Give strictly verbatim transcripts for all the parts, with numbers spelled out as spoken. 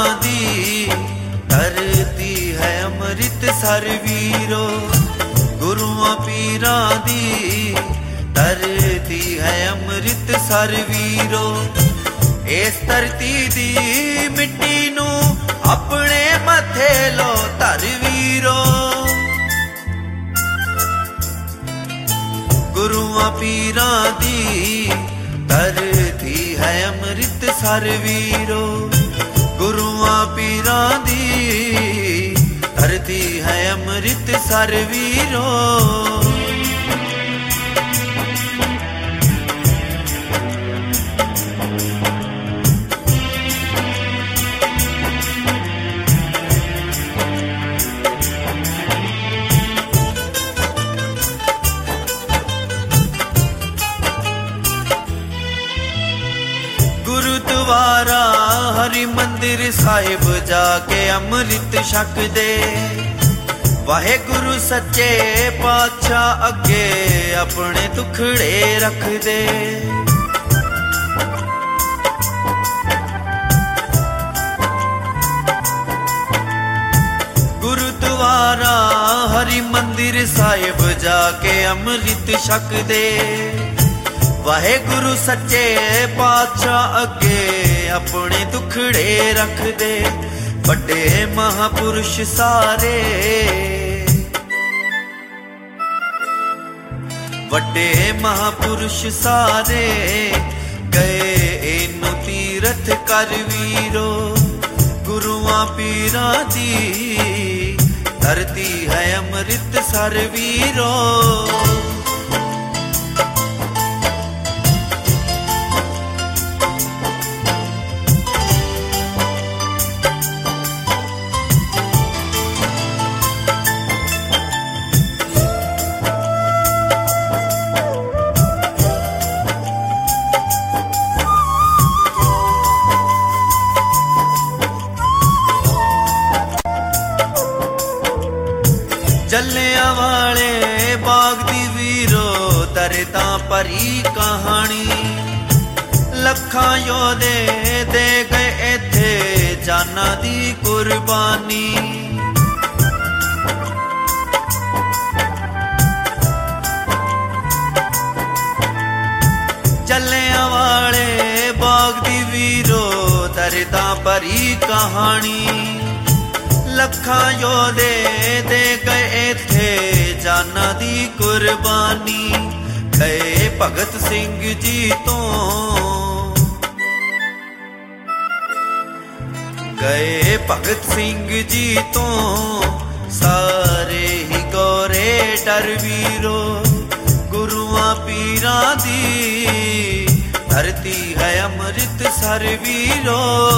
दी धरती है अमृतसर वीरो। गुरुआं पीरां दी धरती है अमृतसर वीरो। इस धरती दी मिट्टी नू अपने मथे लो धर वीरो। गुरुआं पीरां दी धरती है अमृतसर वीरो। गुरुआं पीरां दी धरती है अमृतसर वीरो। गुरुद्वारा हरि मंदिर साहिब जाके अमृत छक दे। वाहे गुरु सच्चे पातशाह अगे अपने दुखड़े रख दे। गुरुद्वारा हरि मंदिर साहिब जाके अमृत छक दे। वाहे गुरु सच्चे पातशाह अगे अपने दुखड़े रख दे। बड़े महापुरुष सारे बड़े महापुरुष सारे गए इनु तीरथ कर वीरो। गुरुआं पीरां दी धरती है अमृतसर वीरो। जलियांवाले बाग दी वीरो दरदां भरी कहानी। लखां योधे दे गए इत्थे जाना दी कुर्बानी। जलियांवाले बाग दी वीरो दरदां भरी कहानी। लखां योधे दे गए थे जाना दी कुर्बानी। गए भगत सिंह जी तो गए भगत सिंह जी तो सारे ही गोरे डर वीरो। गुरुआं पीरां दी धरती है अमृतसर वीरो।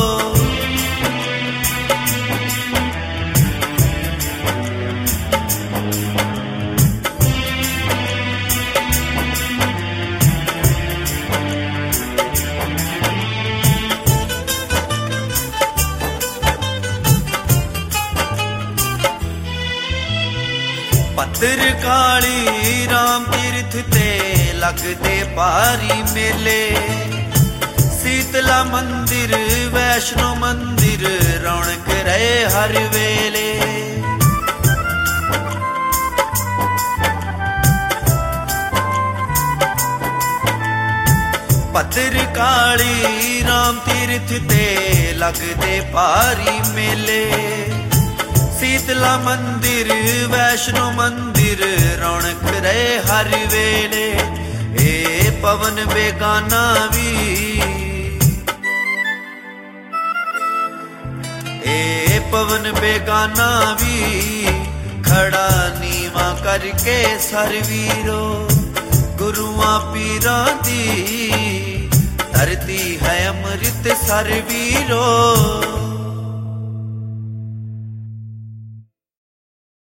पत्थर काली राम तीर्थ ते लगदे भारी मेले। शीतला मंदिर वैष्णो मंदिर रौनक रहे हर वेले। पत्थर काली राम तीर्थ ते लगदे भारी मेले। शीतला मंदिर वैष्णो मंदिर रौनक रहे हर वेले। ए पवन बेगाना भी ए पवन बेगाना भी खड़ा नीवा करके सर वीरो। गुरुआं पीरां दी धरती है अमृतसर वीरो।